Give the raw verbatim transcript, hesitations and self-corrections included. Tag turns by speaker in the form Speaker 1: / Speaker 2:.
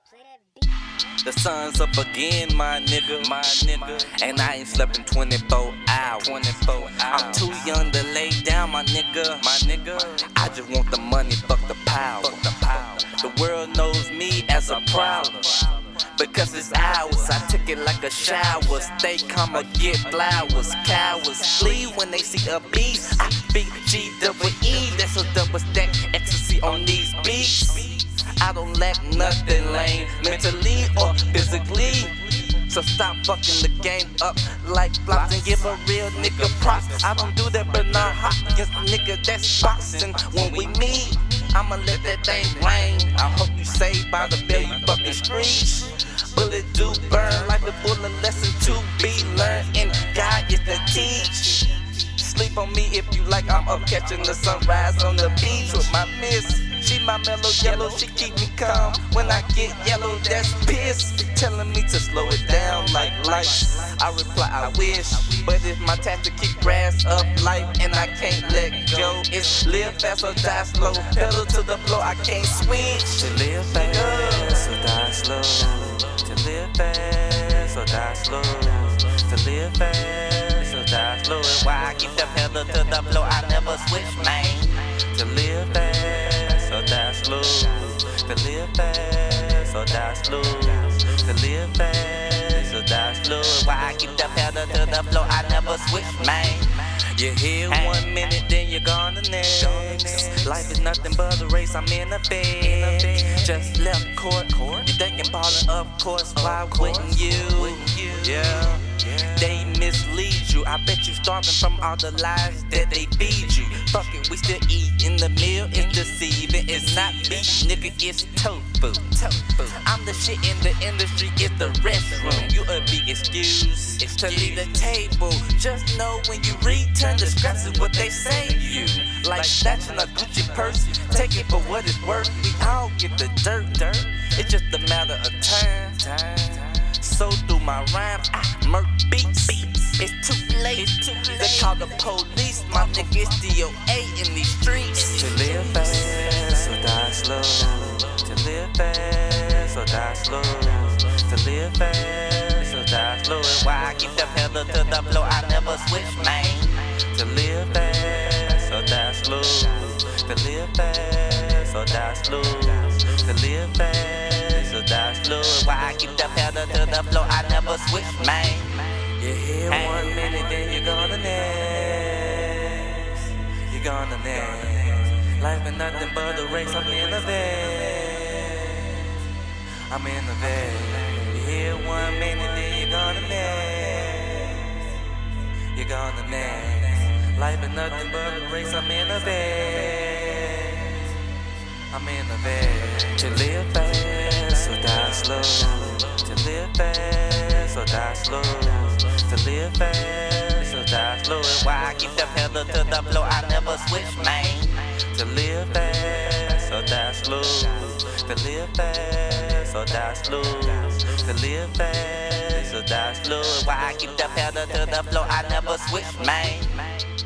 Speaker 1: The sun's up again, my nigga, my nigga. And I ain't slept in twenty-four hours. twenty-four hours. I'm too young to lay down, my nigga, my nigga. I just want the money, fuck the power. Fuck the power. The world knows me as a problem, because it's ours. I took it like a shower. Stay calm or get flowers. Cowards flee when they see a beast. I be G double E. That's a double stack ecstasy on these beats. I don't lack nothing lame, mentally or physically. So stop fucking the game up like flops and give a real nigga props. I don't do that, but not hot against the nigga that's boxing. When we meet, I'ma let that thing rain. I hope you saved by the bell, you fucking screech. Bullet do burn like the bullet lesson to be learned, and God is the teach. Sleep on me if you like, I'm up catching the sunrise on the beach with my miss. She my mellow yellow, she keep me calm. When I get yellow, that's piss. Telling me to slow it down like lights. I reply, I wish, but it's my task to keep grass up life, and I can't let go. It's live fast or die slow. Pedal to the floor, I can't switch.
Speaker 2: To live fast or die slow. To live fast or die slow. To live fast or die slow. And why I keep the pedal to the floor, I never switch, man. To live fast or die slow. To live fast or die slow. To live fast or die slow. And why I keep the pedal to the floor, I never switch, man.
Speaker 1: You're here one minute, then you're gone the next. Life is nothing but a race, I'm in a bed. Just left court, you thinking ballin', of course, why wouldn't you? Yeah, they mislead you. I bet you starving from all the lies that they feed you. Fuck it, we still eat in the meal, it's deceiving. It's not beef, nigga, it's tofu. I'm the shit in the industry, it's the restroom. You'll be excused to leave the table. Just know when you return the scraps is what they say you. Like snatching a Gucci purse, take it for what it's worth. We all get the dirt, dirt. It's just a matter of time. So through my rhymes, I murk beats. It's too late. They call the police. My nigga, it's D O A in these streets.
Speaker 2: To live fast or die slow. To live fast or die slow. To live fast or die slow. And why I keep the pedal to the floor, I never switch, man. To live fast or die slow. To live fast or die slow. To live fast or die slow. And why I keep the pedal to the floor, I never switch, man.
Speaker 1: You're here one minute, then you're gone the next. You're gone the next. Life ain't nothing but a race, I'm in the bed. I'm in the bed. You're here one minute, then you're gone the next. You're gone the next. Life ain't nothing but a race, I'm in the bed. I'm in the bed.
Speaker 2: To live fast or die slow. To live fast or die slow. To live fast or die slow. And why I keep the pedal to the floor, I never switch, man. To live fast or die slow. To live fast or die slow. To live fast or die slow. And why I keep the pedal to the floor, I never switch, man.